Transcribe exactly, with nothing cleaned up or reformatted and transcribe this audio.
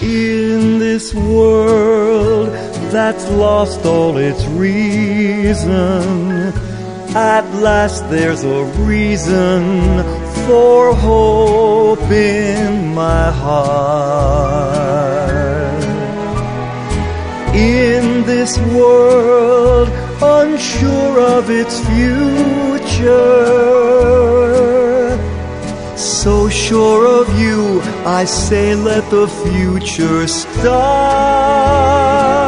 In this world that's lost all its reason, at last there's a reason for hope in my heart. In this world unsure of its future, so sure of you, I say let the future start.